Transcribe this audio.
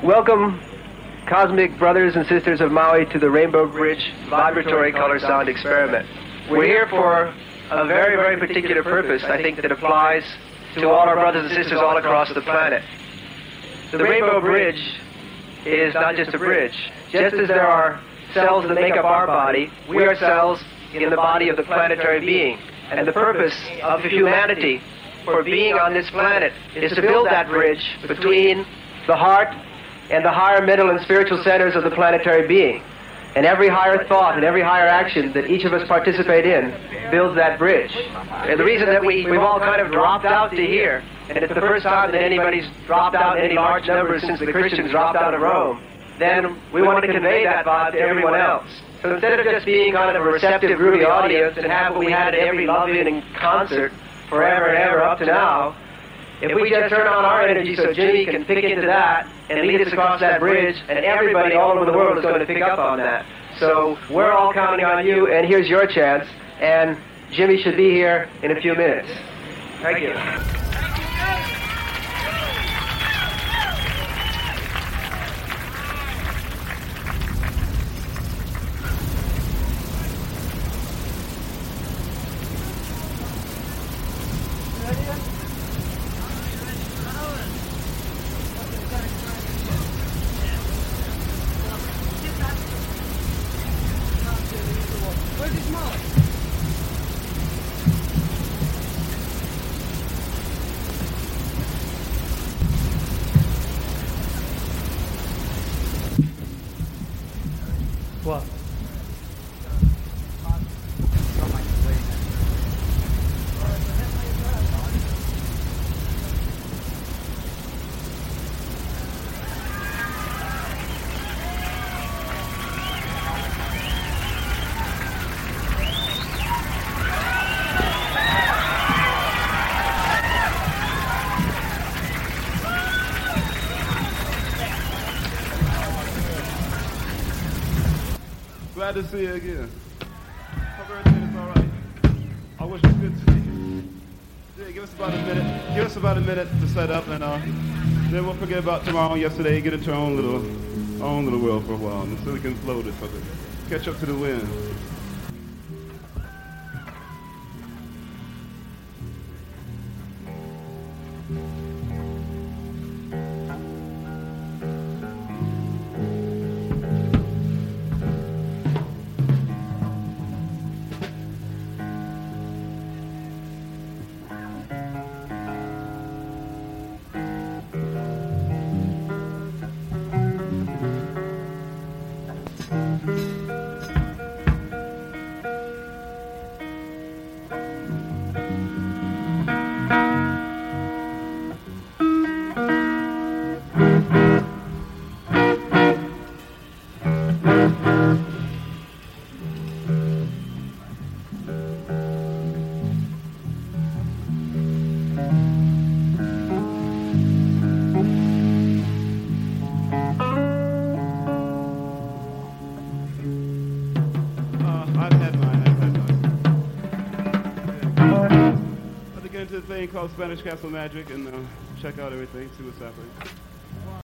Welcome, cosmic brothers and sisters of Maui, to the Rainbow Bridge Vibratory Color Sound Experiment. We're here for a very, very particular purpose, I think, that applies to all our brothers and sisters all across the planet. The Rainbow Bridge is not just a bridge. Just as there are cells that make up our body, we are cells in the body of the planetary being. And the purpose of humanity for being on this planet is to build that bridge between the heart and the higher mental and spiritual centers of the planetary being. And every higher thought and every higher action that each of us participate in builds that bridge. And the reason that we've all kind of dropped out to here, and it's the first time that anybody's dropped out in any large numbers since the Christians dropped out of Rome, then we want to convey that vibe to everyone else. So instead of just being kind of a receptive, groovy audience and have what we had at every love-in concert forever and ever up to now, if we just turn on our energy so Jimmy can pick into that and lead us across that bridge, and everybody all over the world is going to pick up on that. So we're all counting on you, and here's your chance. And Jimmy should be here in a few minutes. Thank you. Where's his mom? What? Glad to see you again. Hope everything is all right. I wish it was good to see you. Yeah, give us about a minute. Give us about a minute to set up, and then we'll forget about tomorrow and yesterday. Get into our own little world for a while, and so we can float it for the catch up to the wind. Get into the thing called Spanish Castle Magic and check out everything, see what's happening.